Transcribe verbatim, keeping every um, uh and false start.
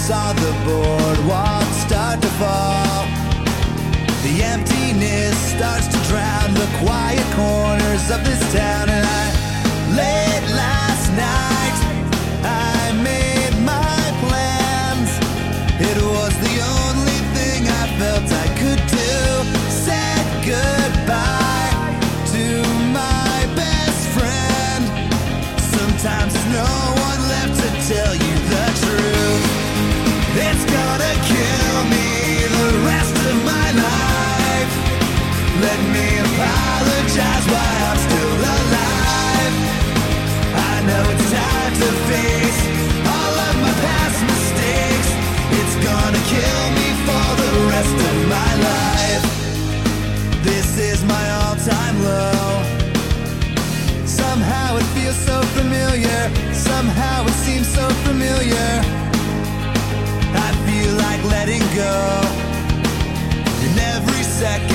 saw the boardwalk start to fall. The emptiness starts to drown the quiet corners of this town. And I, late last night, I made my plans. It was the only thing I felt I could do. Said goodbye to my best friend. Sometimes there's no one left to tell you the truth. It's gonna kill me the rest of my life. Let me apologize why I'm still alive. I know it's time to face all of my past mistakes. It's gonna kill me for the rest of my life. This is my all-time low. Somehow it feels so familiar. Somehow it seems so familiar. I feel like letting go in every second.